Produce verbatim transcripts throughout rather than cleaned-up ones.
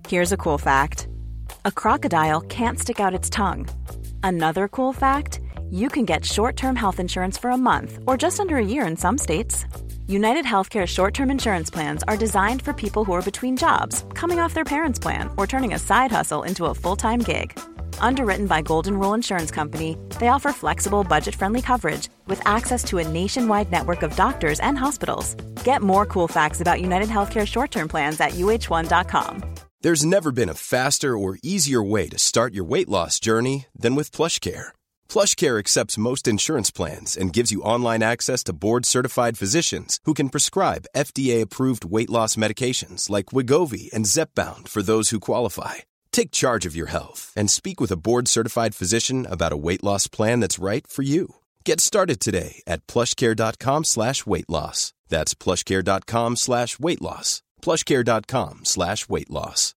Here's a cool fact. A crocodile can't stick out its tongue. Another cool fact, you can get short-term health insurance for a month or just under a year in some states. United Healthcare short-term insurance plans are designed for people who are between jobs, coming off their parents' plan, or turning a side hustle into a full-time gig. Underwritten by Golden Rule Insurance Company, they offer flexible, budget-friendly coverage with access to a nationwide network of doctors and hospitals. Get more cool facts about United Healthcare short-term plans at U H one dot com. There's never been a faster or easier way to start your weight loss journey than with PlushCare. PlushCare accepts most insurance plans and gives you online access to board-certified physicians who can prescribe F D A-approved weight loss medications like Wegovy and Zepbound for those who qualify. Take charge of your health and speak with a board-certified physician about a weight loss plan that's right for you. Get started today at plushcare.com slash weight loss. That's plushcare.com slash weight loss. plushcare.com slash weight loss.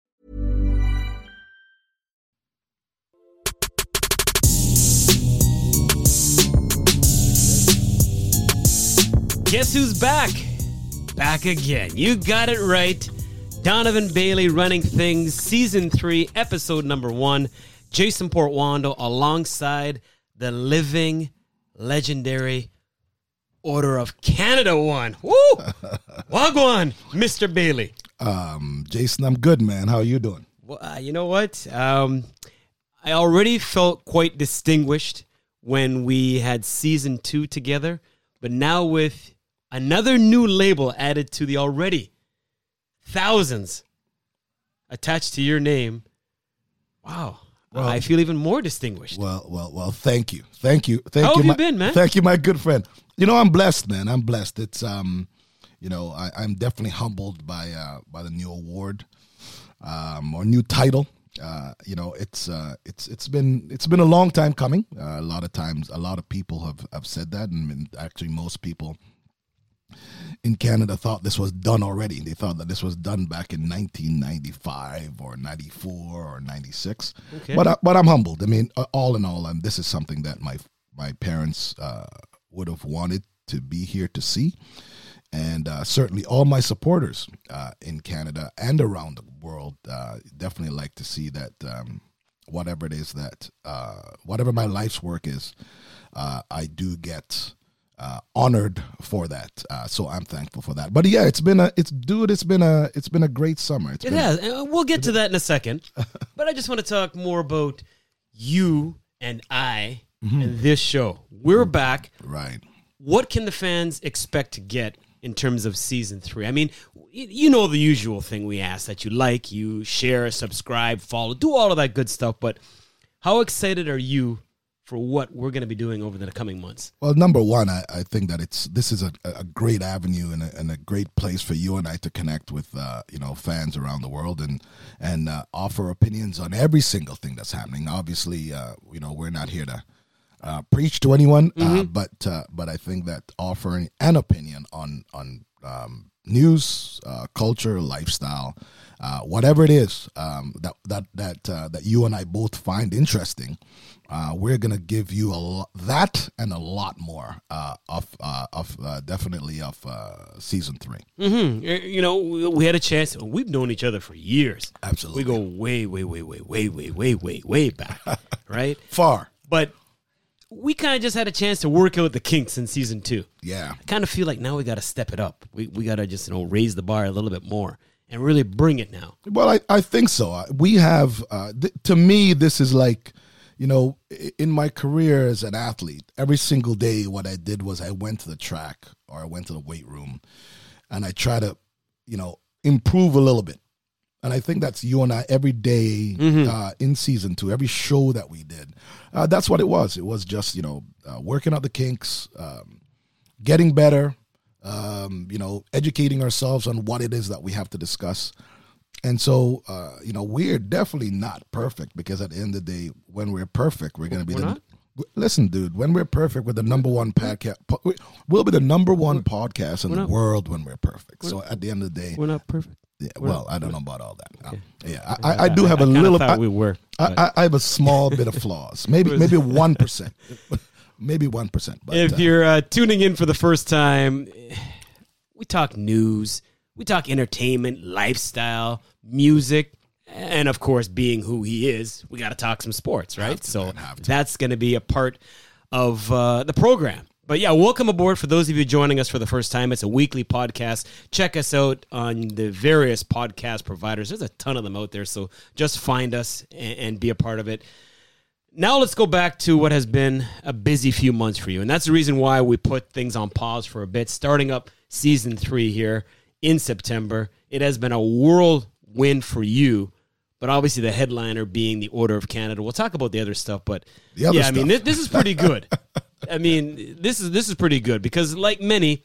Guess who's back? Back again. You got it right. Donovan Bailey running things, season three, episode number one. Jason Portwando alongside the living, legendary Order of Canada one. Woo! Wagwan, Mister Bailey. Um, Jason, I'm good, man. How are you doing? Well, uh, you know what? Um, I already felt quite distinguished when we had season two together, but now with another new label added to the already thousands attached to your name, wow. Well, I feel even more distinguished. Well, well, well, thank you. Thank you. Thank How you, have you my, been, man? Thank you, my good friend. You know, I'm blessed, man. I'm blessed. It's, um, you know, I, I'm definitely humbled by uh, by the new award um, or new title. Uh, you know, it's uh, it's it's been it's been a long time coming. Uh, a lot of times, a lot of people have, have said that, and actually, most people in Canada thought this was done already. They thought that this was done back in nineteen ninety-five or ninety-four or ninety-six. Okay. But I, but I'm humbled. I mean, all in all, um, this is something that my my parents uh, would have wanted to be here to see, and uh, certainly all my supporters uh, in Canada and around the world uh, definitely like to see that um, whatever it is that uh, whatever my life's work is, uh, I do get. Uh, honored for that, uh, so I'm thankful for that. But yeah, it's been a, it's dude, it's been a, it's been a great summer. It's it been has. A, we'll get to that in a second. But I just want to talk more about you and I mm-hmm. and this show. We're back. Right. What can the fans expect to get in terms of season three? I mean, you know the usual thing we ask, that you like, you share, subscribe, follow, do all of that good stuff. But how excited are you for what we're going to be doing over the coming months? Well, number one, I, I think that it's this is a, a great avenue and a, and a great place for you and I to connect with uh, you know fans around the world and and uh, offer opinions on every single thing that's happening. Obviously, uh, you know we're not here to uh, preach to anyone, mm-hmm. uh, but uh, but I think that offering an opinion on on um, news, uh, culture, lifestyle, uh, whatever it is um, that that that uh, that you and I both find interesting. Uh, we're gonna give you a lot, that and a lot more uh, of uh, of uh, definitely of uh, season three. Mm-hmm. You know, we had a chance. We've known each other for years. Absolutely, we go way, way, way, way, way, way, way, way, way back, right? Far, but we kind of just had a chance to work out the kinks in season two. Yeah, I kind of feel like now we got to step it up. We we got to just you know raise the bar a little bit more and really bring it now. Well, I I think so. We have uh, th- to me this is like. You know, in my career as an athlete, every single day what I did was I went to the track or I went to the weight room and I try to, you know, improve a little bit. And I think that's you and I every day mm-hmm. uh, in season two, every show that we did. Uh, that's what it was. It was just, you know, uh, working out the kinks, um, getting better, um, you know, educating ourselves on what it is that we have to discuss. And so, uh, you know, we're definitely not perfect because at the end of the day, when we're perfect, we're going to be we're the. Not? Listen, dude, when we're perfect, we're the number one podcast. We'll be the number one podcast in the not, world when we're perfect. So at the end of the day, we're not perfect. Yeah, we're well, not, I don't know about all that. Okay. Uh, yeah, I, I, I do have I, a I little. Thought I, we were. I, I, I have a small bit of flaws. Maybe maybe one percent. Maybe one percent. If uh, you're uh, tuning in for the first time, we talk news, we talk entertainment, lifestyle, music. And, of course, being who he is, we got to talk some sports, right? To, so that's going to be a part of uh, the program. But, yeah, welcome aboard for those of you joining us for the first time. It's a weekly podcast. Check us out on the various podcast providers. There's a ton of them out there, so just find us and, and be a part of it. Now let's go back to what has been a busy few months for you, and that's the reason why we put things on pause for a bit, starting up season three here in September. It has been a whirlwind for you, but obviously the headliner being the Order of Canada. We'll talk about the other stuff, but The other yeah, I mean, stuff. this, this is pretty good. I mean, this is this is pretty good because, like many,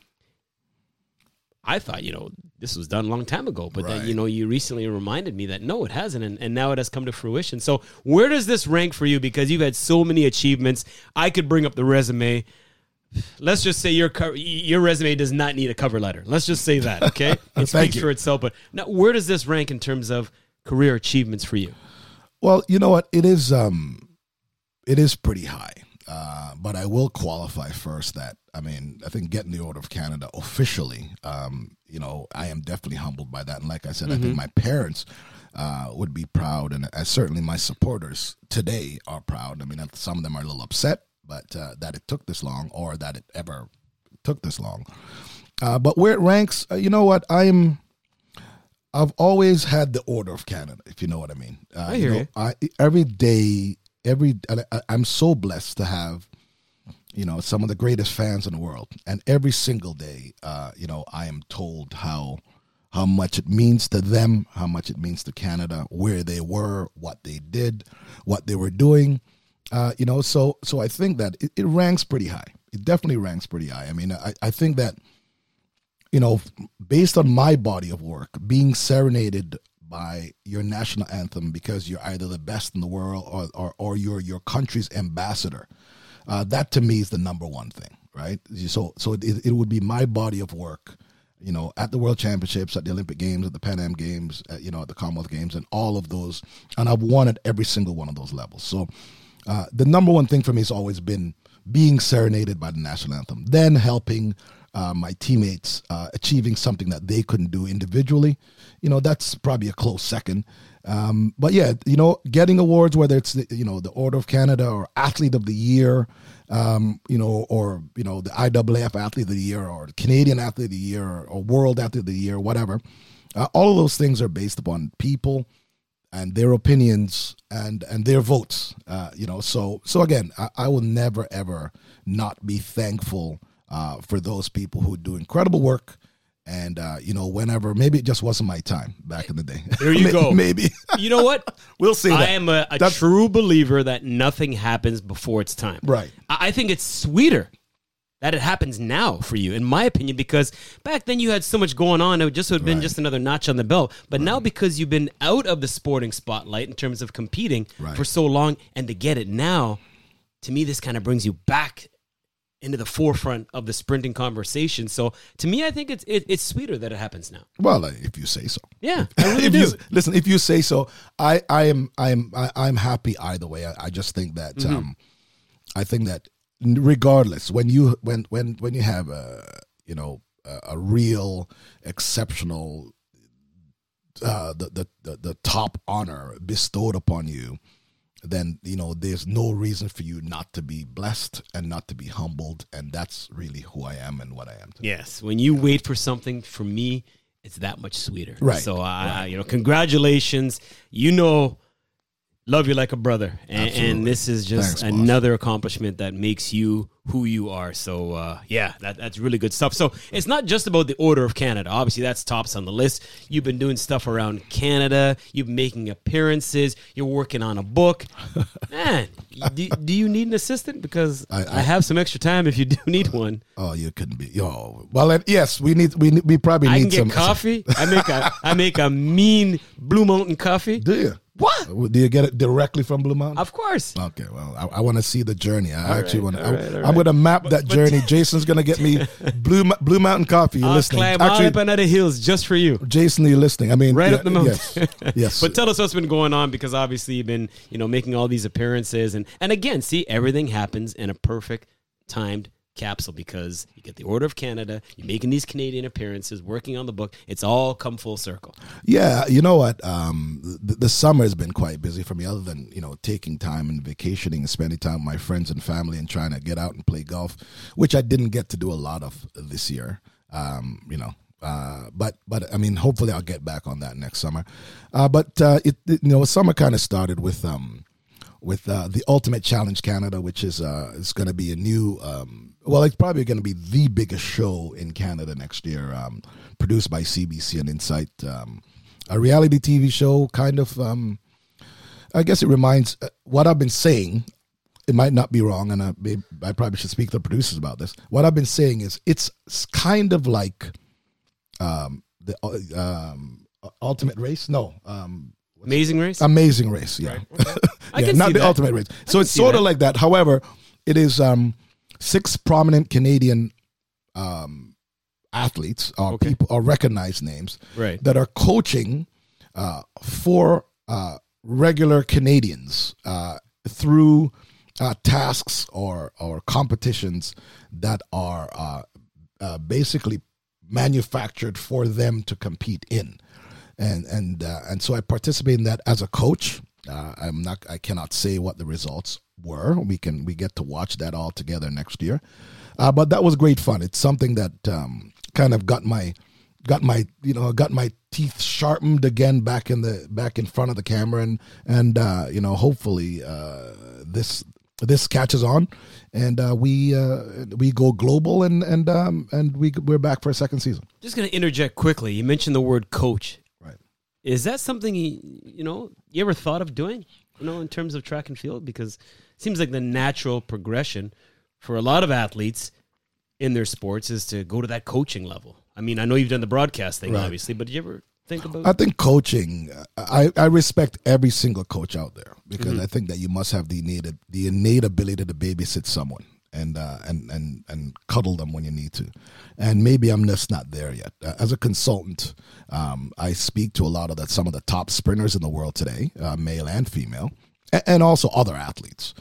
I thought, you know, this was done a long time ago, but Right. then, you know, you recently reminded me that no, it hasn't, and, and now it has come to fruition. So where does this rank for you? Because you've had so many achievements. I could bring up the resume. Let's just say your co- your resume does not need a cover letter. Let's just say that, okay? It Thank speaks you. for itself. But now, where does this rank in terms of career achievements for you? Well, you know what? It is um, it is pretty high. Uh, but I will qualify first that, I mean, I think getting the Order of Canada officially, um, you know, I am definitely humbled by that. And like I said, Mm-hmm. I think my parents uh, would be proud. And uh, certainly my supporters today are proud. I mean, some of them are a little upset, but uh, that it took this long or that it ever took this long. Uh, but where it ranks, uh, you know what? I'm... I've always had the Order of Canada, if you know what I mean. Uh, I hear know, you. I, every day, every I, I'm so blessed to have, you know, some of the greatest fans in the world, and every single day, uh, you know, I am told how how much it means to them, how much it means to Canada, where they were, what they did, what they were doing, uh, you know. So so I think that it, it ranks pretty high. It definitely ranks pretty high. I mean, I, I think that, you know, based on my body of work, being serenaded by your national anthem because you're either the best in the world or or, or you're your country's ambassador, uh, that to me is the number one thing, right? So so it, it would be my body of work, you know, at the World Championships, at the Olympic Games, at the Pan Am Games, at, you know, at the Commonwealth Games, and all of those, and I've won at every single one of those levels. So uh, the number one thing for me has always been being serenaded by the national anthem, then helping Uh, my teammates uh, achieving something that they couldn't do individually. You know, that's probably a close second. Um, but yeah, you know, getting awards, whether it's, the, you know, the Order of Canada or Athlete of the Year, um, you know, or, you know, the I A A F Athlete of the Year or the Canadian Athlete of the Year or, or World Athlete of the Year, whatever. Uh, all of those things are based upon people and their opinions and, and their votes, uh, you know. So, so again, I, I will never, ever not be thankful Uh, for those people who do incredible work. And, uh, you know, whenever, maybe it just wasn't my time back in the day. There you go. Maybe. You know what? We'll see. I that. am a, a That's- true believer that nothing happens before it's time. Right. I I think it's sweeter that it happens now for you, in my opinion, because back then you had so much going on. It would just would have been Right. just another notch on the belt. But now because you've been out of the sporting spotlight in terms of competing Right. for so long, and to get it now, to me, this kind of brings you back into the forefront of the sprinting conversation. So to me, I think it's it, it's sweeter that it happens now. Well, uh, if you say so. Yeah, I really if do. you, listen, if you say so, I, I am, I am, I, I'm happy either way. I, I just think that, Mm-hmm. um, I think that regardless, when you, when, when, when you have a, you know, a, a real exceptional, uh, the, the, the, the top honor bestowed upon you, then, you know, there's no reason for you not to be blessed and not to be humbled. And that's really who I am and what I am today. Yes, when you wait for something, for me, it's that much sweeter. Right, So, uh, right. you know, congratulations. You know, love you like a brother. And, Absolutely. and this is just Thanks, boss. another accomplishment that makes you who you are. So, uh, yeah, that, that's really good stuff. So it's not just about the Order of Canada. Obviously, that's tops on the list. You've been doing stuff around Canada. You've been making appearances. You're working on a book. Man, do, do you need an assistant? Because I, I- I have some extra time if you do need one. Oh, you couldn't be. Oh, well, and yes, we need. We we probably I need can get some coffee. I make a I make a mean Blue Mountain coffee. Do you? What? Do you get it directly from Blue Mountain? Of course. Okay, well, I, I want to see the journey. I actually right, want to. all right, all I'm right. going to map that journey. Jason's going to get me Blue Mo- Blue Mountain coffee. You're I'll listening? climb all Actually, up another hills just for you. Jason, you're listening. I mean, Right yeah, up the mountain. Yes, yes. But tell us what's been going on, because obviously you've been, you know, making all these appearances, and and again, see, everything happens in a perfect timed capsule because you get the Order of Canada, you're making these Canadian appearances, working on the book. It's all come full circle. Yeah, you know what? Um, the, the summer has been quite busy for me, other than, you know, taking time and vacationing and spending time with my friends and family and trying to get out and play golf, which I didn't get to do a lot of this year. Um, you know, uh, but but I mean, hopefully I'll get back on that next summer. Uh, but uh, it, it you know, summer kind of started with um, with uh, the Ultimate Challenge Canada, which is uh, is going to be a new. Um, Well, it's probably going to be the biggest show in Canada next year, um, produced by C B C and Insight. Um, a reality T V show, kind of, um, I guess it reminds, uh, what I've been saying, it might not be wrong, and I, I probably should speak to the producers about this. What I've been saying is it's kind of like um, the uh, um, Ultimate Race. No. Um, Amazing Race? Amazing Race, yeah. Right. Okay. I yeah can not see the that. Ultimate Race. So it's see sort that. of like that. However, it is... Um, Six prominent Canadian um, athletes or Okay. people or recognized names Right. that are coaching uh, for uh, regular Canadians uh, through uh, tasks or or competitions that are uh, uh, basically manufactured for them to compete in, and and uh, and so I participate in that as a coach. Uh, I'm not. I cannot say what the results were. We can. We get to watch that all together next year. Uh, but that was great fun. It's something that um, kind of got my, got my, you know, got my teeth sharpened again back in the back in front of the camera, and and uh, you know, hopefully uh, this this catches on, and uh, we uh, we go global, and and um, and we we're back for a second season. Just going to interject quickly. You mentioned the word coach. Right. Is that something you, you know, you ever thought of doing, you know, in terms of track and field? Because it seems like the natural progression for a lot of athletes in their sports is to go to that coaching level. I mean, I know you've done the broadcast thing, Right. obviously, but did you ever think about I think coaching, I, I respect every single coach out there, because Mm-hmm. I think that you must have the innate, the innate ability to babysit someone and, uh, and, and, and cuddle them when you need to. And maybe I'm just not there yet. Uh, as a consultant, um, I speak to a lot of the, some of the top sprinters in the world today, uh, male and female, and, and also other athletes.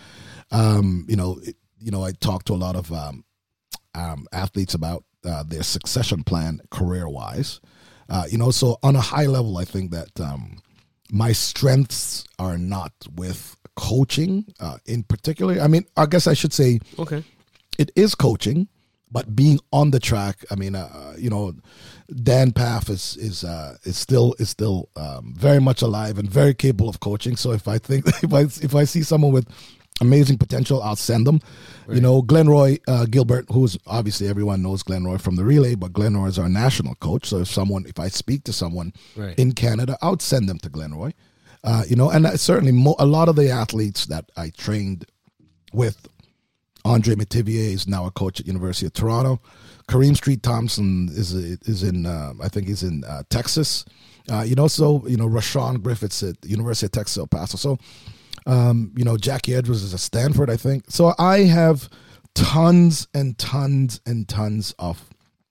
Um, you know, it, you know, I talk to a lot of um, um, athletes about uh, their succession plan career-wise. Uh, you know, so on a high level, I think that um, my strengths are not with coaching uh, in particular. I mean, I guess I should say Okay. it is coaching, but being on the track. I mean, uh, you know, Dan Paff is is uh, is still is still um, very much alive and very capable of coaching. So if I think if I if I see someone with amazing potential, I'll send them. Right. You know, Glenroy uh, Gilbert, who's obviously everyone knows Glenroy from the relay, but Glenroy is our national coach. So if someone, if I speak to someone Right. in Canada, I would send them to Glenroy. Uh, you know, and certainly mo- a lot of the athletes that I trained with, Andre Metivier is now a coach at University of Toronto. Kareem Street Thompson is is in, uh, I think he's in uh, Texas. Uh, you know, so, you know, Rashawn Griffiths at the University of Texas El Paso. So, um, you know, Jackie Edwards is at Stanford, I think. So I have tons and tons and tons of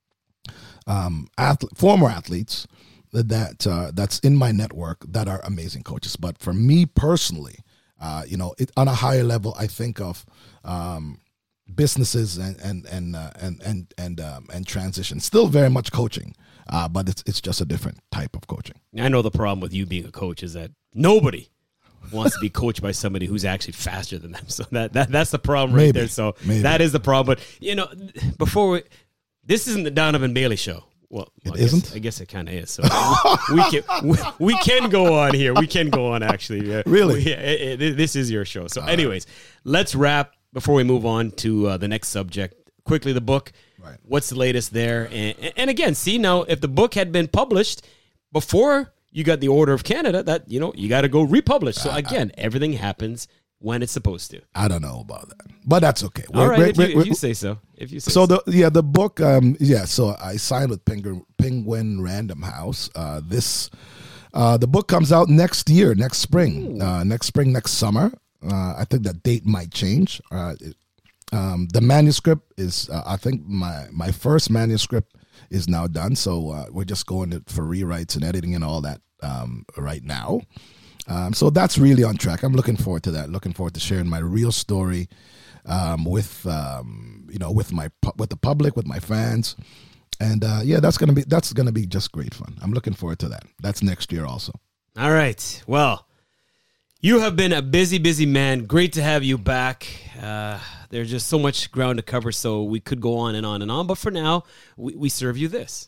um, athlete, former athletes that uh, that's in my network that are amazing coaches. But for me personally, uh, you know, it, on a higher level, I think of um, businesses and and and uh, and and and, um, and transition. Still very much coaching, uh, but it's it's just a different type of coaching. I know the problem with you being a coach is that nobody wants to be coached by somebody who's actually faster than them. So that, that that's the problem right Maybe, there. So maybe. that is the problem. But, you know, before we, this isn't the Donovan Bailey show. Well, well It I guess, isn't? I guess it kind of is. So we, we can we, we can go on here. We can go on actually. Yeah. Really? We- yeah, it- it- this is your show. So, anyways, let's wrap before we move on to uh, the next subject. Quickly, the book. Right. What's the latest there? And, and again, see now, if the book had been published before you got the Order of Canada, that you know you got to go republish. So again, everything happens when it's supposed to. I don't know about that, but that's okay. All We're- right, we're- if you, we're- if you say so. If you say So so. the yeah the book um yeah so I signed with Penguin, Penguin Random House. Uh, this uh, the book comes out next year, next spring, uh, next spring, next summer. Uh, I think that date might change. Uh, it, um, the manuscript is uh, I think my my first manuscript is now done. So uh, we're just going to, for rewrites and editing and all that um, right now. Um, so that's really on track. I'm looking forward to that. Looking forward to sharing my real story um, with um, you know with my pu- with the public, with my fans, and uh, yeah, that's gonna be that's gonna be just great fun. I'm looking forward to that. That's next year also. All right. Well, you have been a busy, busy man. Great to have you back. Uh, there's just so much ground to cover, so we could go on and on and on. But for now, we, we serve you this.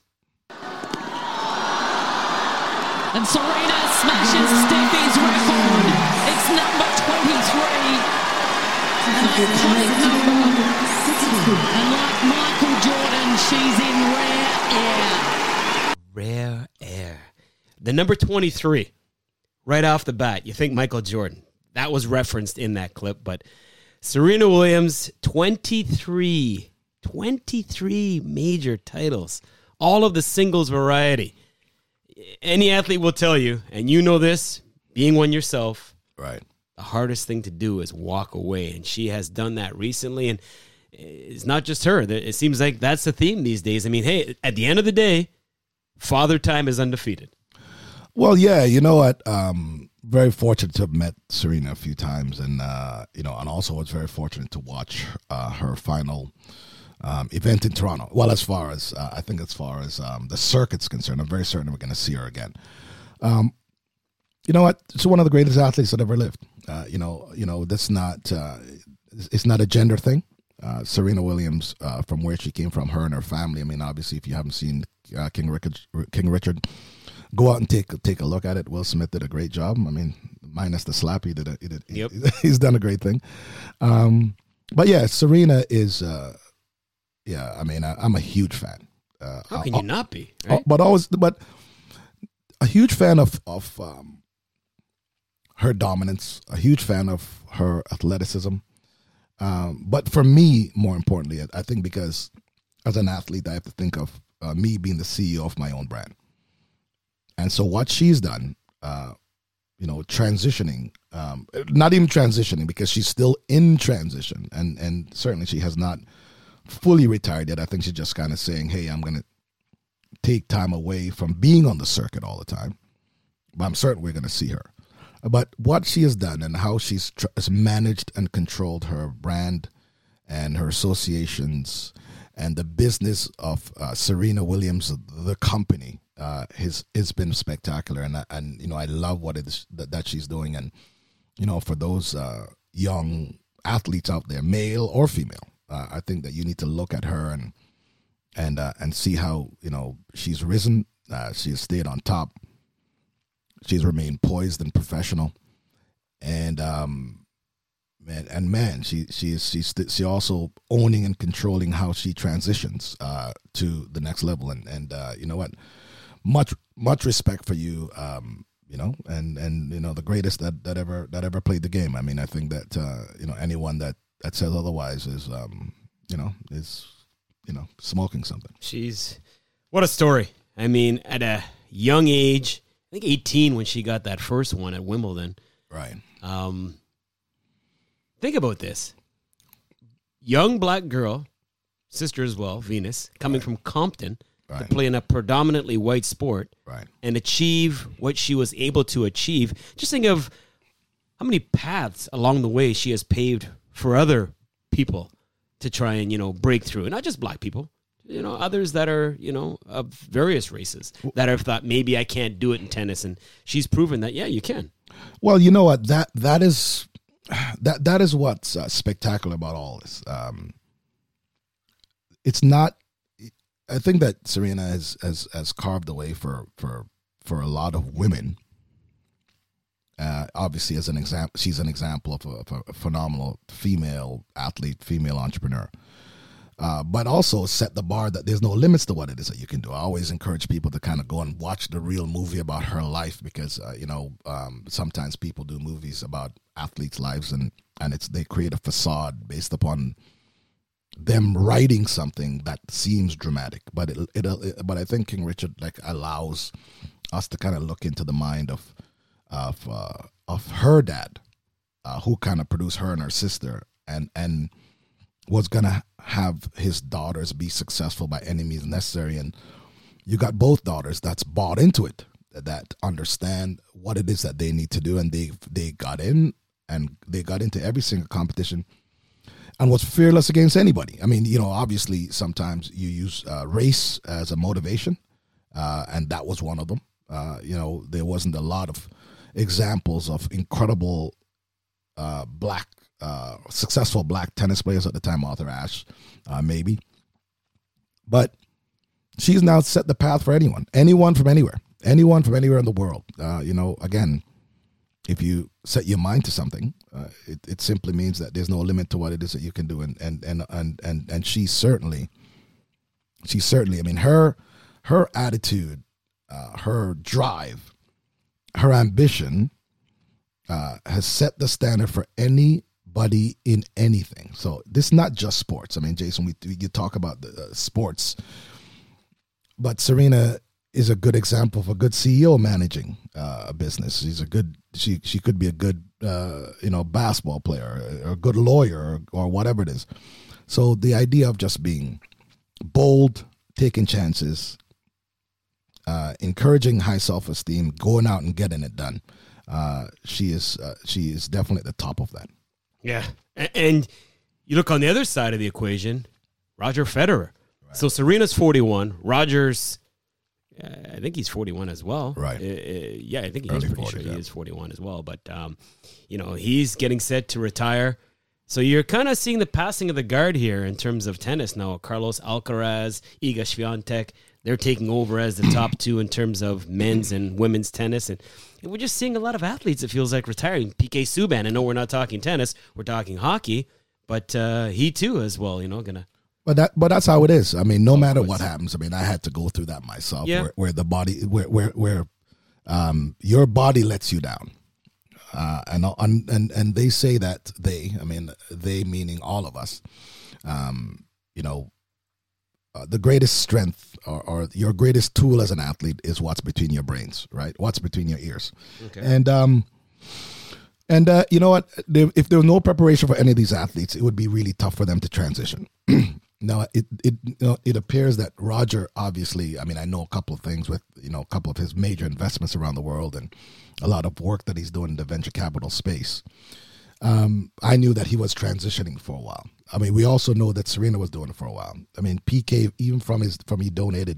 And Serena smashes Steffi's record. It's number twenty-three. An iconic number. And like Michael Jordan, she's in rare air. Rare air. The number twenty-three, right off the bat, you think Michael Jordan. That was referenced in that clip, but Serena Williams, twenty-three, twenty-three major titles, all of the singles variety. Any athlete will tell you, and you know this, being one yourself, right? The hardest thing to do is walk away, and she has done that recently, and it's not just her. It seems like that's the theme these days. I mean, hey, at the end of the day, Father Time is undefeated. Well, yeah, you know what? Um, very fortunate to have met Serena a few times, and uh, you know, and also was very fortunate to watch uh, her final um, event in Toronto. Well, as far as uh, I think, as far as um, the circuit's concerned, I'm very certain we're going to see her again. Um, you know what? She's one of the greatest athletes that ever lived. Uh, you know, you know, that's not uh, it's not a gender thing. Uh, Serena Williams, uh, from where she came from, her and her family. I mean, obviously, if you haven't seen uh, King Richard, King Richard. Go out and take take a look at it. Will Smith did a great job. I mean, minus the slap, he did. A, he did. Yep. He, he's done a great thing. Um, but yeah, Serena is. Uh, yeah, I mean, I, I'm a huge fan. Uh, How can I, you not be? Right? But always, but a huge fan of of um, her dominance. A huge fan of her athleticism. Um, but for me, more importantly, I think because as an athlete, I have to think of uh, me being the C E O of my own brand. And so what she's done, uh, you know, transitioning, um, not even transitioning because she's still in transition. And, and certainly she has not fully retired yet. I think she's just kind of saying, hey, I'm going to take time away from being on the circuit all the time. But I'm certain we're going to see her. But what she has done and how she's tr- has managed and controlled her brand and her associations and the business of uh, Serena Williams, the company, Uh, his it's been spectacular, and and you know I love what it is that, that she's doing, and you know for those uh, young athletes out there, male or female, uh, I think that you need to look at her and and uh, and see how you know she's risen, uh, she has stayed on top, she's remained poised and professional, and um, man and man, she she is she's she also owning and controlling how she transitions uh, to the next level, and and uh, you know what. Much, much respect for you, um, you know, and, and you know the greatest that, that ever that ever played the game. I mean, I think that uh, you know anyone that, that says otherwise is, um, you know, is you know smoking something. She's what a story. I mean, at a young age, I think eighteen when she got that first one at Wimbledon. Right. Um, think about this: young black girl, sister as well, Venus, coming right. from Compton. Right. To play in a predominantly white sport right. and achieve what she was able to achieve. Just think of how many paths along the way she has paved for other people to try and, you know, break through. And not just black people, you know, others that are, you know, of various races that have thought maybe I can't do it in tennis. And she's proven that, yeah, you can. Well, you know what, that that is that that is what's uh, spectacular about all this. Um, it's not, I think that Serena has, has, has carved the way for, for, for a lot of women. Uh, obviously, as an example, she's an example of a, of a phenomenal female athlete, female entrepreneur. Uh, but also set the bar that there's no limits to what it is that you can do. I always encourage people to kind of go and watch the real movie about her life because, uh, you know, um, sometimes people do movies about athletes' lives and, and it's they create a facade based upon them writing something that seems dramatic, but it, it, it but I think King Richard like allows us to kind of look into the mind of of uh, of her dad, uh, who kind of produced her and her sister, and and was gonna have his daughters be successful by any means necessary, and you got both daughters that's bought into it, that understand what it is that they need to do, and they they got in and they got into every single competition and was fearless against anybody. I mean, you know, obviously sometimes you use uh, race as a motivation, uh, and that was one of them. Uh, you know, there wasn't a lot of examples of incredible uh, black, uh, successful black tennis players at the time, Arthur Ashe, uh, maybe. But she's now set the path for anyone, anyone from anywhere, anyone from anywhere in the world. Uh, you know, again, if you set your mind to something, uh, it, it simply means that there's no limit to what it is that you can do. And and and and and, and she certainly, she certainly, I mean, her her attitude, uh, her drive, her ambition uh, has set the standard for anybody in anything. So this is not just sports. I mean, Jason, we, we you talk about the uh, sports, but Serena is a good example of a good C E O managing uh, a business. She's a good, she she could be a good, uh, you know, basketball player or a good lawyer or, or whatever it is. So the idea of just being bold, taking chances, uh, encouraging high self-esteem, going out and getting it done, uh, she is uh, she is definitely at the top of that. Yeah, and you look on the other side of the equation, Roger Federer. Right. So Serena's forty-one, Roger's, Uh, I think he's forty-one as well. Right. Uh, uh, yeah, I think he's Early pretty forties, sure yeah. he is forty-one as well. But, um, you know, he's getting set to retire. So you're kind of seeing the passing of the guard here in terms of tennis now. Carlos Alcaraz, Iga Swiatek, they're taking over as the top two in terms of men's and women's tennis. And, and we're just seeing a lot of athletes, it feels like, retiring. P K Subban, I know we're not talking tennis, we're talking hockey. But uh, he, too, as well, you know, going to. But that, but that's how it is. I mean, no matter what happens. I mean, I had to go through that myself. Yeah. Where, where the body, where where where, um, your body lets you down, uh, and and and they say that they, I mean, they meaning all of us, um, you know, uh, the greatest strength or, or your greatest tool as an athlete is what's between your brains, right? What's between your ears, Okay. and um. And uh, you know what? There, if there was no preparation for any of these athletes, it would be really tough for them to transition. Now, it it you know, it appears that Roger, obviously, I mean, I know a couple of things with, you know, a couple of his major investments around the world and a lot of work that he's doing in the venture capital space. Um, I knew that he was transitioning for a while. I mean, we also know that Serena was doing it for a while. I mean, P K, even from his from he donated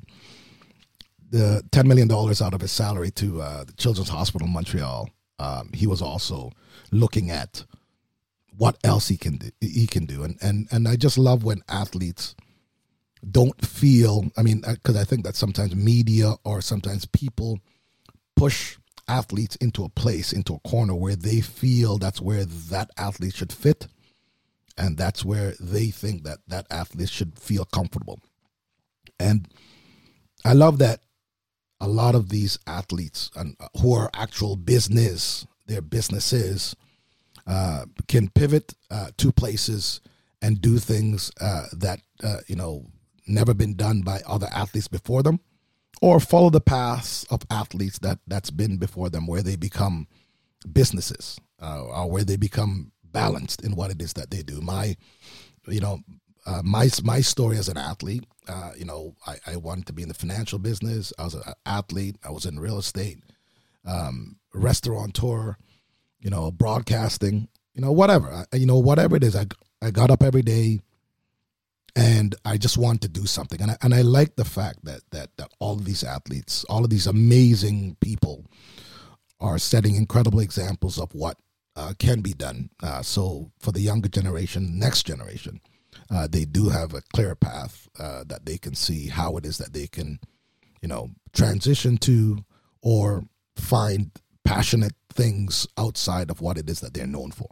the ten million dollars out of his salary to uh, the Children's Hospital in Montreal. Um, he was also looking at what else he can do, he can do, and and and I just love when athletes don't feel. I mean, because I think that sometimes media or sometimes people push athletes into a place, into a corner where they feel that's where that athlete should fit, and that's where they think that that athlete should feel comfortable. And I love that a lot of these athletes and who are actual business, their businesses, uh, can pivot uh, to places and do things uh, that, uh, you know, never been done by other athletes before them, or follow the paths of athletes that, that's been before them, where they become businesses uh, or where they become balanced in what it is that they do. My, you know, uh, my my story as an athlete, uh, you know, I, I wanted to be in the financial business. I was an athlete. I was in real estate, um, restaurateur, you know, broadcasting, you know, whatever. I, you know, whatever it is, I, I got up every day and I just wanted to do something. And I, and I like the fact that, that, that all of these athletes, all of these amazing people are setting incredible examples of what uh, can be done. Uh, so for the younger generation, next generation, Uh, they do have a clear path uh, that they can see how it is that they can, you know, transition to or find passionate things outside of what it is that they're known for.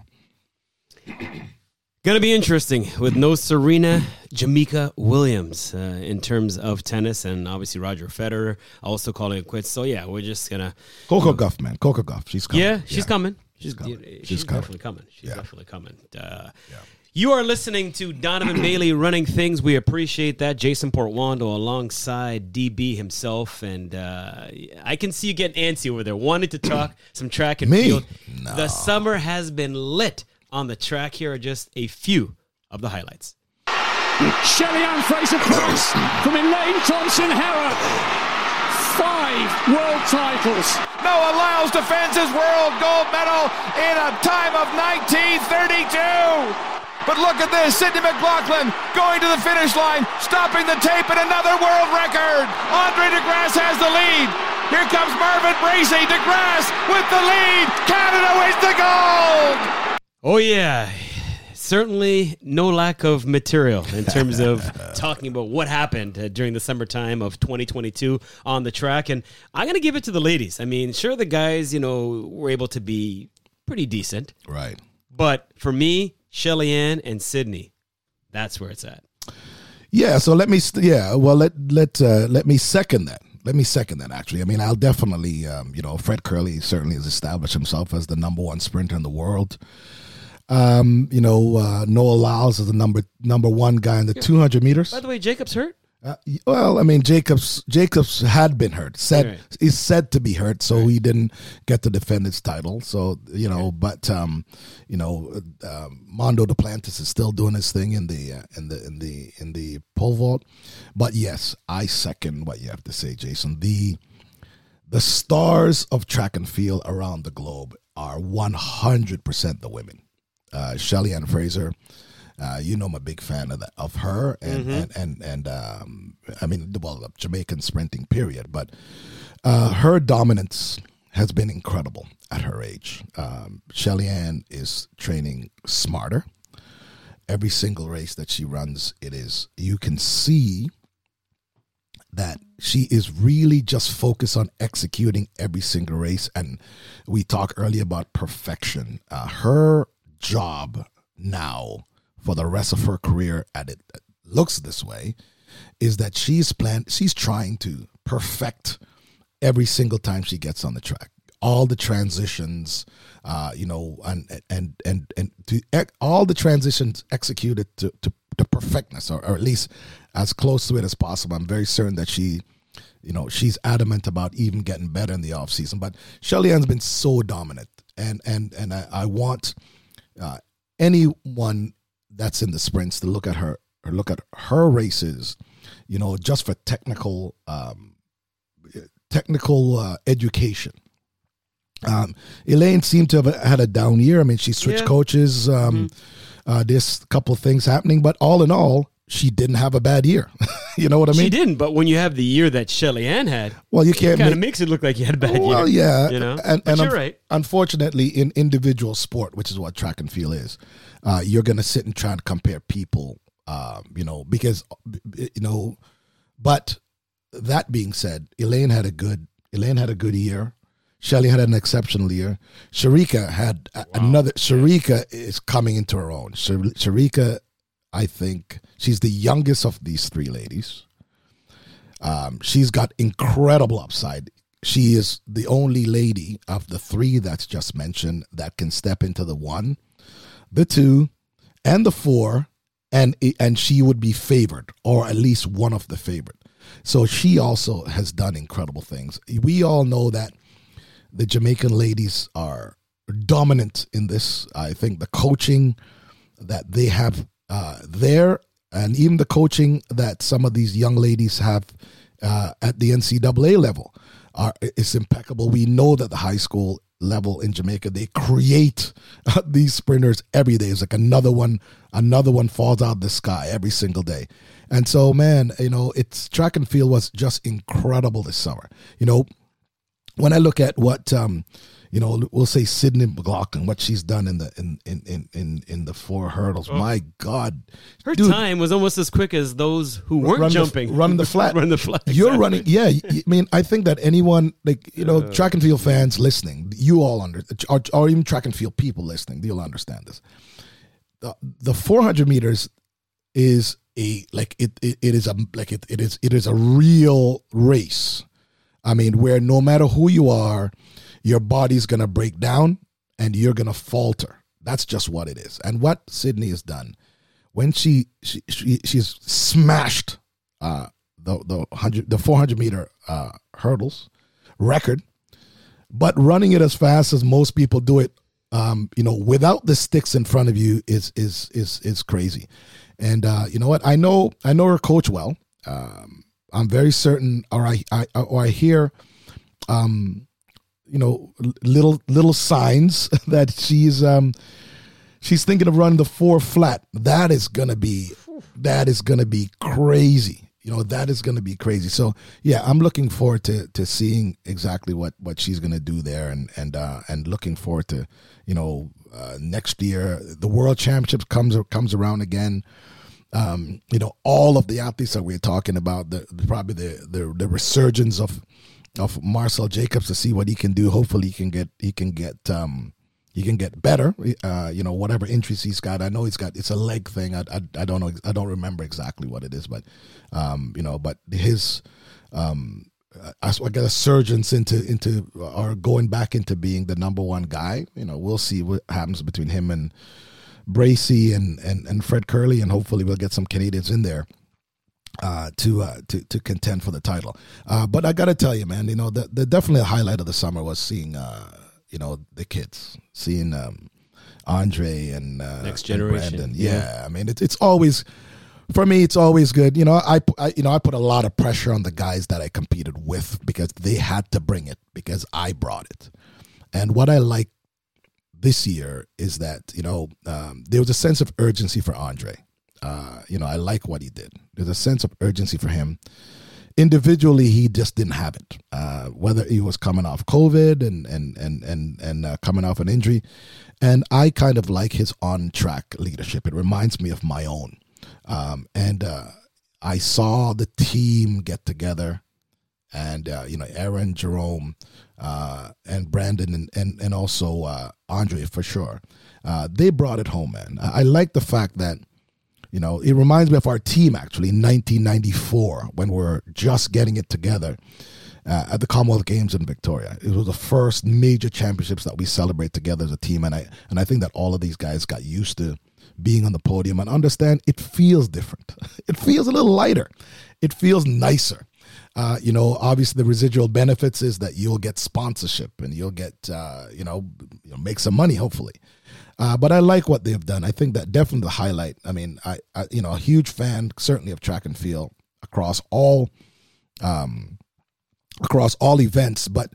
Going to be interesting with no Serena Jamaica Williams uh, in terms of tennis, and obviously Roger Federer also calling it quits. So, yeah, we're just going to... Coco you know, Gauff, man. Coco Gauff. She's coming. Yeah, she's yeah. coming. She's, she's coming. She's, she's definitely coming. coming. She's yeah. definitely coming. Uh, yeah. You are listening to Donovan Bailey running things. We appreciate that. Jason Portwando alongside D B himself. And uh, I can see you getting antsy over there, wanting to talk some track and Me? field. No. The summer has been lit on the track. Here are just a few of the highlights. Shelly-Ann Fraser-Pryce from Elaine Thompson-Herah. Five five world titles. Noah Lyles defends his world gold medal in a time of nineteen thirty-two. But look at this, Sydney McLaughlin going to the finish line, stopping the tape at another world record. Andre DeGrasse has the lead. Here comes Marvin Bracy. DeGrasse with the lead. Canada wins the gold. Oh, yeah. Certainly no lack of material in terms of talking about what happened uh, during the summertime of twenty twenty-two on the track. And I'm going to give it to the ladies. I mean, sure, the guys, you know, were able to be pretty decent. Right. But for me, Shelly-Ann and Sydney, that's where it's at. Yeah, so let me, st- yeah, well, let let uh, let me second that. Let me second that, actually. I mean, I'll definitely, um, you know, Fred Curley certainly has established himself as the number one sprinter in the world. Um, you know, uh, Noah Lyles is the number number one guy in the two hundred meters. By the way, Jacob's hurt? Uh, well, I mean, Jacobs Jacobs had been hurt. Said right. He's said to be hurt, so right. he didn't get to defend his title. So you know, okay. but um, you know, uh, Mondo Duplantis is still doing his thing in the uh, in the in the in the pole vault. But yes, I second what you have to say, Jason. The the stars of track and field around the globe are one hundred percent the women. Uh, Shelly-Ann Fraser. Uh, you know, I'm a big fan of that, of her, and mm-hmm. and and, and um, I mean, well, the Jamaican sprinting period, but uh, her dominance has been incredible at her age. Um, Shelly-Ann is training smarter. Every single race that she runs, it is you can see that she is really just focused on executing every single race. And we talked earlier about perfection. Uh, her job now, for the rest of her career, and it looks this way, is that she's planned, she's trying to perfect every single time she gets on the track. All the transitions, uh, you know, and and and and to all the transitions executed to to, to perfectness, or, or at least as close to it as possible. I'm very certain that she, you know, she's adamant about even getting better in the off season. But Shelly-Ann's been so dominant, and and and I, I want uh, anyone that's in the sprints to look at her or look at her races, you know, just for technical um, technical uh, education. Um, Elaine seemed to have had a down year. I mean, she switched yeah. coaches. Um, mm-hmm. uh, there's a couple of things happening, but all in all, she didn't have a bad year. You know what I mean? She didn't, but when you have the year that Shelly-Ann had, well, you can't it kind of make, makes it look like you had a bad well, year. yeah, you know. And, but and you're un- right. Unfortunately, in individual sport, which is what track and field is, uh, you're going to sit and try and compare people. Um, you know, because you know, but that being said, Elaine had a good Elaine had a good year. Shelly had an exceptional year. Sharika had a, wow. another. Sharika is coming into her own. Shar- Sharika, I think she's the youngest of these three ladies. Um, she's got incredible upside. She is the only lady of the three that's just mentioned that can step into the one, the two, and the four, and and she would be favored, or at least one of the favorite. So she also has done incredible things. We all know that the Jamaican ladies are dominant in this. I think the coaching that they have uh, there, and even the coaching that some of these young ladies have uh, at the N C double A level, are is impeccable. We know that the high school level in Jamaica, they create uh, these sprinters every day. It's like another one, another one falls out of the sky every single day. And so, man, you know, it's track and field was just incredible this summer. You know, when I look at what, um, you know, we'll say Sydney McLaughlin, what she's done in the in in in in, in the four hurdles. Oh. My God, her dude, time was almost as quick as those who weren't run jumping, the, running the flat, run the flat. You're exactly. running, yeah. I mean, I think that anyone, like you know, uh, track and field fans listening, you all under, or, or even track and field people listening, you'll understand this. The the four hundred meters is a like it it, it is a like it, it is it is a real race. I mean, where no matter who you are, your body's going to break down and you're going to falter. That's just what it is. And what Sydney has done, when she, she, she she's smashed uh, the the one hundred the four hundred meter uh, hurdles record, but running it as fast as most people do it, um, you know, without the sticks in front of you is is is is crazy. And uh, you know what? I know I know her coach well. Um, I'm very certain, or I, I or I hear um, you know, little little signs that she's um, she's thinking of running the four flat. That is gonna be that is gonna be crazy. You know, that is gonna be crazy. So yeah, I'm looking forward to to seeing exactly what, what she's gonna do there, and and uh, and looking forward to, you know, uh, next year the World Championships comes comes around again. Um, you know, all of the athletes that we're talking about, the, probably the, the the resurgence of of Marcel Jacobs, to see what he can do. Hopefully, he can get he can get um, he can get better. Uh, you know, whatever injuries he's got. I know he's got, it's a leg thing. I, I I don't know. I don't remember exactly what it is, but um, you know, but his um, I, I guess surgeons into into are going back into being the number one guy. You know, we'll see what happens between him and Bracy and, and, and Fred Curley, and hopefully we'll get some Canadians in there uh, to uh, to to contend for the title. Uh, but I got to tell you, man, you know, the, the definitely a highlight of the summer was seeing, uh, you know, the kids, seeing um, Andre and uh, Next Generation. And Brandon. Yeah, yeah, I mean, it's it's always, for me, it's always good. You know, I, I you know I put a lot of pressure on the guys that I competed with because they had to bring it because I brought it. And what I like this year is that, you know, um, there was a sense of urgency for Andre. Uh, you know, I like what he did. There's a sense of urgency for him. Individually, he just didn't have it. Uh, whether he was coming off COVID and and and and and uh, coming off an injury, and I kind of like his on-track leadership. It reminds me of my own. Um, and uh, I saw the team get together. And, uh, you know, Aaron, Jerome, uh, and Brandon, and, and, and also uh, Andre, for sure. Uh, they brought it home, man. I, I like the fact that, you know, it reminds me of our team, actually, in nineteen ninety-four, when we we're just getting it together uh, at the Commonwealth Games in Victoria. It was the first major championships that we celebrate together as a team. And I, and I think that all of these guys got used to being on the podium and understand it feels different. It feels a little lighter. It feels nicer. Uh, you know, obviously the residual benefits is that you'll get sponsorship and you'll get, uh, you know, you know, make some money, hopefully. Uh, but I like what they've done. I think that definitely the highlight. I mean, I, I you know, a huge fan, certainly of track and field across all, um, across all events. But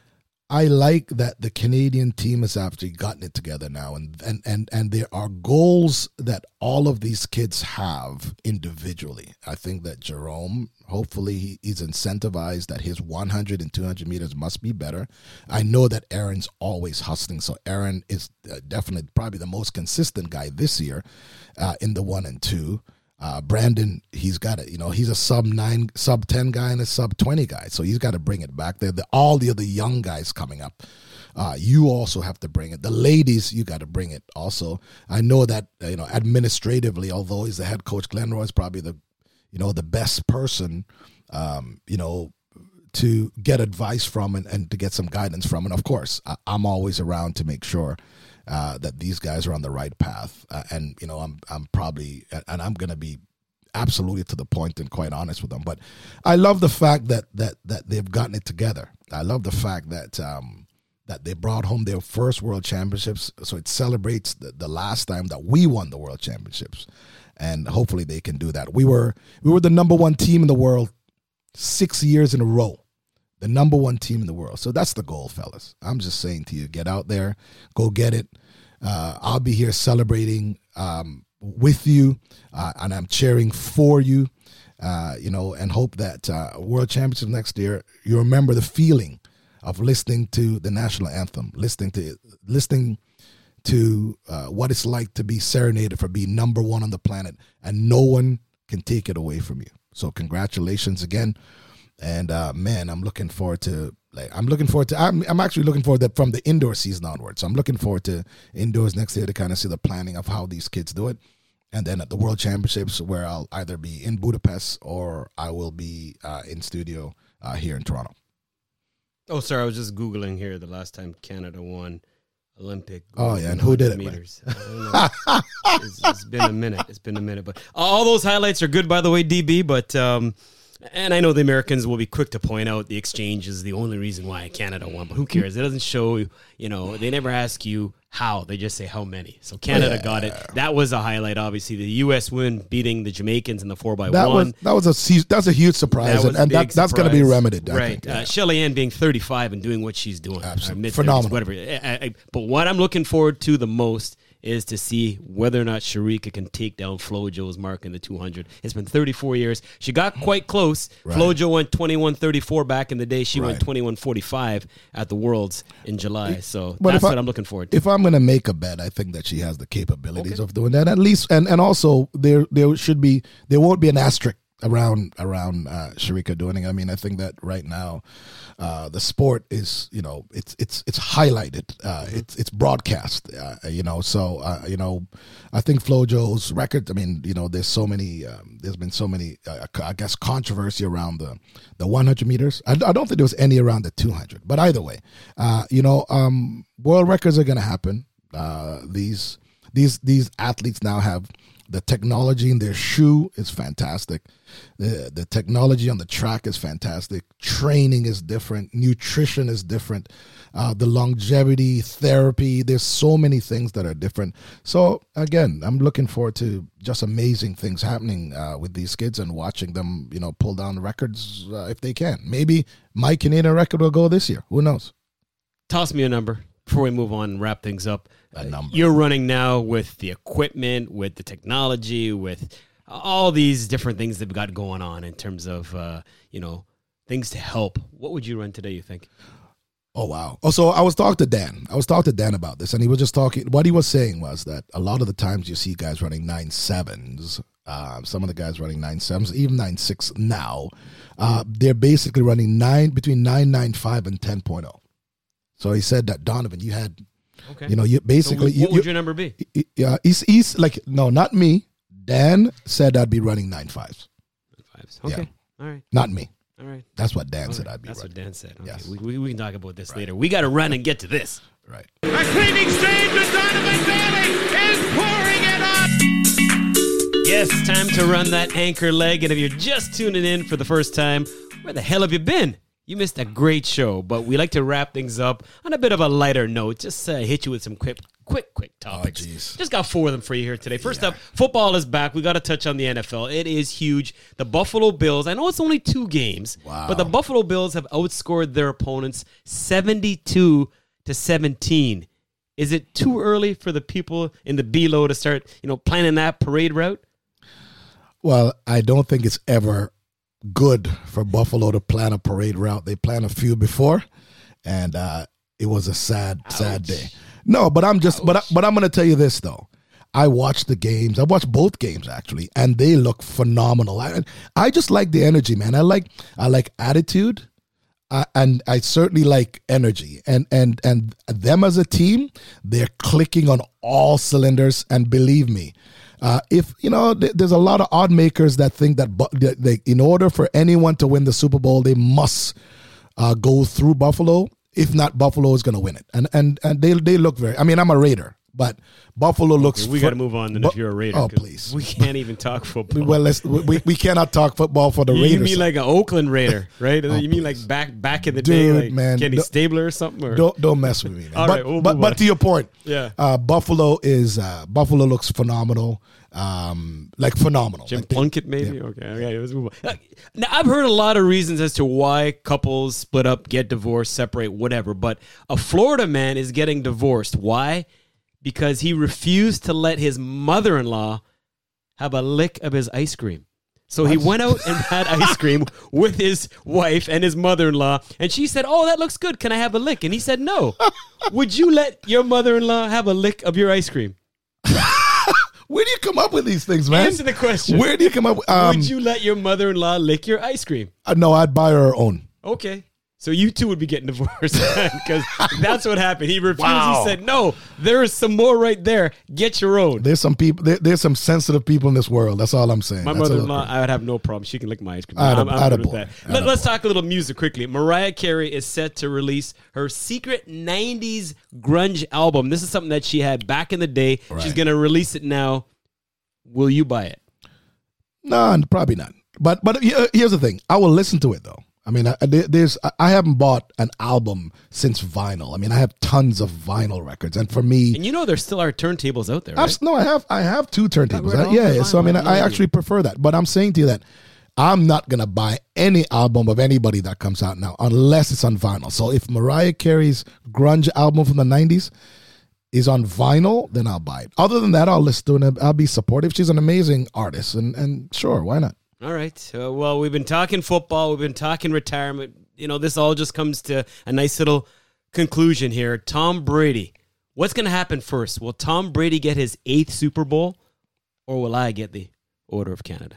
I like that the Canadian team has actually gotten it together now, and, and, and, and there are goals that all of these kids have individually. I think that Jerome, hopefully he, he's incentivized that his one hundred and two hundred meters must be better. I know that Aaron's always hustling, so Aaron is uh, definitely probably the most consistent guy this year uh, in the one and two. Uh, Brandon, he's got it. You know, he's a sub nine, sub ten guy and a sub twenty guy, so he's got to bring it back there. The, all the other young guys coming up, uh, you also have to bring it. The ladies, you got to bring it also. I know that uh, you know administratively, although he's the head coach, Glenn Roy is probably the, you know, the best person, um, you know, to get advice from and, and to get some guidance from. And of course, I, I'm always around to make sure Uh, that these guys are on the right path, uh, and you know I'm I'm probably and I'm gonna be absolutely to the point and quite honest with them. But I love the fact that that that they've gotten it together. I love the fact that um, that they brought home their first World Championships, so it celebrates the, the last time that we won the World Championships, and hopefully they can do that. We were we were the number one team in the world six years in a row. The number one team in the world. So that's the goal, fellas. I'm just saying to you, get out there, go get it. Uh, I'll be here celebrating um, with you, uh, and I'm cheering for you, uh, you know, and hope that uh, World Championships next year, you remember the feeling of listening to the national anthem, listening to listening to uh, what it's like to be serenaded for being number one on the planet, and no one can take it away from you. So congratulations again. And uh, man, I'm looking forward to like I'm looking forward to I'm I'm actually looking forward to from the indoor season onward. So I'm looking forward to indoors next year to kind of see the planning of how these kids do it, and then at the World Championships where I'll either be in Budapest or I will be uh, in studio uh, here in Toronto. Oh, sorry, I was just googling here the last time Canada won Olympic. Oh yeah, and who did it? Meters. I don't know. it's, it's been a minute. It's been a minute, but all those highlights are good, by the way, D B. But um, and I know the Americans will be quick to point out the exchange is the only reason why Canada won, but who cares? It doesn't show, you know, they never ask you how. They just say how many. So Canada yeah. got it. That was a highlight, obviously. The U S win, beating the Jamaicans in the four by that one. Was, that was a se- that's a huge surprise, That and, and that, that's going to be remedied. I right. think, yeah. uh, Shelly Ann being thirty-five and doing what she's doing. Absolutely. Uh, Phenomenal. Whatever. I, I, but what I'm looking forward to the most is to see whether or not Sharika can take down FloJo's mark in the two hundred. It's been thirty-four years. She got quite close. Right. FloJo went twenty-one thirty-four back in the day. She Right. went twenty-one forty-five at the Worlds in July. So But that's if I- what I'm looking forward to. If I'm going to make a bet, I think that she has the capabilities of doing that. At least, and, and also there there should be there won't be an asterisk around around uh, Sharika doing it. I mean, I think that right now uh, the sport is, you know, it's it's it's highlighted, uh, Mm-hmm. it's it's broadcast, uh, you know. So uh, you know, I think FloJo's record. I mean, you know, there's so many. Um, there's been so many. Uh, I guess controversy around the the one hundred meters. I, I don't think there was any around the two hundred. But either way, uh, you know, um, world records are going to happen. Uh, these these these athletes now have the technology in their shoe is fantastic. The the technology on the track is fantastic. Training is different. Nutrition is different. Uh, the longevity, therapy, there's so many things that are different. So again, I'm looking forward to just amazing things happening uh, with these kids and watching them, you know, pull down records uh, if they can. Maybe my Canadian record will go this year. Who knows? Toss me a number before we move on and wrap things up. A number. You're running now with the equipment, with the technology, with all these different things that we've got going on in terms of, uh, you know, things to help. What would you run today, you think? Oh, wow. Oh, so I was talking to Dan. I was talking to Dan about this, and he was just talking. What he was saying was that a lot of the times you see guys running nine sevens, uh, some of the guys running nine sevens, even nine six now, uh, they're basically running nine between nine nine five and ten point oh. So he said that, Donovan, you had, Okay. you know, you basically. So what you, would you, your number be? Yeah, he's, he's like, no, not me. Dan said I'd be running nine fives. Fives. Okay. Yeah. All right. Not me. All right. That's what Dan All said right. I'd be That's running. what Dan said. Okay. Yes. We, we, we can talk about this later. We got to run and get to this. Right. A cleaning stage with Donovan Bailey is pouring it on. Yes, time to run that anchor leg. And if you're just tuning in for the first time, where the hell have you been? You missed a great show, but we like to wrap things up on a bit of a lighter note. Just uh, hit you with some quick, quick, quick topics. jeez. Just got four of them for you here today. First up, football is back. We got to touch on the N F L. It is huge. The Buffalo Bills, I know it's only two games, Wow. but the Buffalo Bills have outscored their opponents seventy-two to seventeen. Is it too early for the people in the B-Lo to start, you know, planning that parade route? Well, I don't think it's ever good for Buffalo to plan a parade route. They planned a few before, and uh, it was a sad, sad day. No, but I'm just, but I, but I'm going to tell you this though. I watched the games. I watched both games actually, and they look phenomenal. I, I just like the energy, man. I like, I like attitude, uh, and I certainly like energy. And and and them as a team, they're clicking on all cylinders. And believe me, Uh, if, you know, th- there's a lot of odd makers that think that bu- they, they, in order for anyone to win the Super Bowl, they must uh, go through Buffalo. If not, Buffalo is going to win it. And and and they they look very, I mean, I'm a Raider, but Buffalo looks. We fr- got to move on then Bu- if you're a Raider. Oh, 'cause please. We can't even talk football. Well, let's, we, we cannot talk football for the you, Raiders. you mean like an Oakland Raider, right? Oh, you mean please. like back back in the day, Dude, like man, Kenny don't- Stabler or something? Or? Don't don't mess with me. Man. All but right, we'll but, move but on. to your point, Yeah. uh, Buffalo is uh, Buffalo looks phenomenal, um, like phenomenal. Jim Like they- Plunkett, maybe? Okay, okay, let's move on. Uh, Now, I've heard a lot of reasons as to why couples split up, get divorced, separate, whatever, but a Florida man is getting divorced. Why? Because he refused to let his mother-in-law have a lick of his ice cream. So he went out and had ice cream with his wife and his mother-in-law, and she said, "Oh, that looks good. Can I have a lick?" And he said, "No." Would you let your mother-in-law have a lick of your ice cream? Where do you come up with these things, man? Answer the question. Where do you come up with? Um, Would you let your mother-in-law lick your ice cream? uh, no, I'd buy her own. Okay. So you two would be getting divorced because that's what happened. He refused. Wow. He said, "No, there is some more right there. Get your own." There's some people. There, there's some sensitive people in this world. That's all I'm saying. My That's a little mother-in-law, crazy. I would have no problem. She can lick my ice cream. Atta- I'm, I'm good with attaboy. that. Let, let's Attaboy. talk a little music quickly. Mariah Carey is set to release her secret nineties grunge album. This is something that she had back in the day. She's Right. going to release it now. Will you buy it? No, probably not. But but uh, here's the thing. I will listen to it though. I mean, I, there's I haven't bought an album since vinyl. I mean, I have tons of vinyl records, and for me, And you know there still are turntables out there, right? I've, no, I have I have two turntables. we're I- all yeah, fine, so I mean, man. I Yeah, actually prefer that. But I'm saying to you that I'm not gonna buy any album of anybody that comes out now unless it's on vinyl. So if Mariah Carey's grunge album from the nineties is on vinyl, then I'll buy it. Other than that, I'll listen to it and I'll be supportive. She's an amazing artist, and and sure, why not? All right. Uh, well, we've been talking football. We've been talking retirement. You know, this all just comes to a nice little conclusion here. Tom Brady. What's going to happen first? Will Tom Brady get his eighth Super Bowl, or will I get the Order of Canada?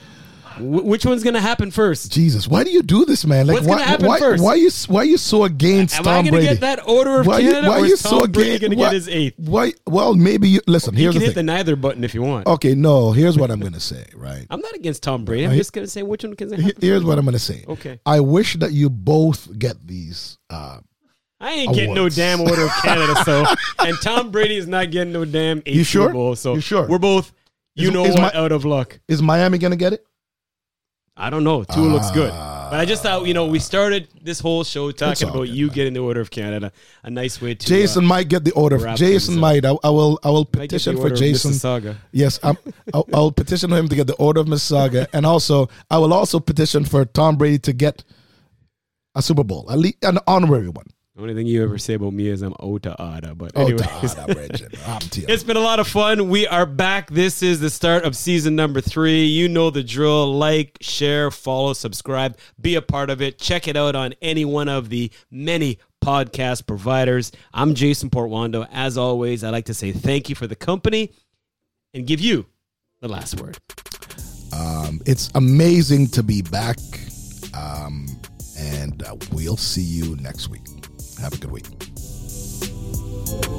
Wh- which one's going to happen first? Jesus, why do you do this, man? Like, What's why, gonna happen why, first? Why you why you so against Am Tom I going to Brady? get that Order of why Canada, you, why or you is Tom so Brady against? going to why, get his eighth? Why? Well, maybe you listen. You Here's can the hit thing. the neither button if you want. Okay, no. Here's what I'm going to say. Right. I'm not against Tom Brady. I'm Right. just going to say which one can He- happen. Here's what I'm going to say. Okay. I wish that you both get these. Uh, I ain't getting no Awards. damn Order of Canada, so and Tom Brady is not getting no damn eighth You sure? Super Bowl. So You sure? we're both, you Is- know is what, my- out of luck. is Miami going to get it? I don't know. Tua looks good, but I just thought you know we started this whole show talking all about good, you man. getting the Order of Canada. A nice way to Jason uh, might get the order. wrap Jason things up. might. I, I will. I will might get the petition for Order of Jason. Mississauga. Yes, I'm, I'll, I'll petition him to get the Order of Mississauga, and also I will also petition for Tom Brady to get a Super Bowl, at least an honorary one. The only thing you ever say about me is I'm Ota Ada, but Oh, anyways. da, da, Bridget. I'm to you. It's been a lot of fun. We are back. This is the start of season number three. You know the drill. Like, share, follow, subscribe, be a part of it. Check it out on any one of the many podcast providers. I'm Jason Portwando. As always, I'd like to say thank you for the company and give you the last word. Um, it's amazing to be back, um, and uh, we'll see you next week. Have a good week.